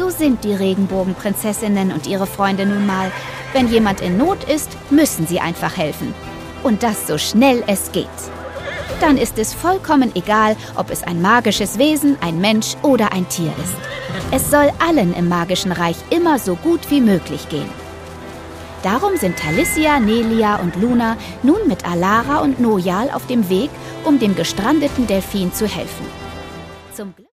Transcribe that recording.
So sind die Regenbogenprinzessinnen und ihre Freunde nun mal. Wenn jemand in Not ist, müssen sie einfach helfen. Und das so schnell es geht. Dann ist es vollkommen egal, ob es ein magisches Wesen, ein Mensch oder ein Tier ist. Es soll allen im magischen Reich immer so gut wie möglich gehen. Darum sind Talicia, Nelia und Luna nun mit Alara und Nojal auf dem Weg, um dem gestrandeten Delfin zu helfen. Zum Glück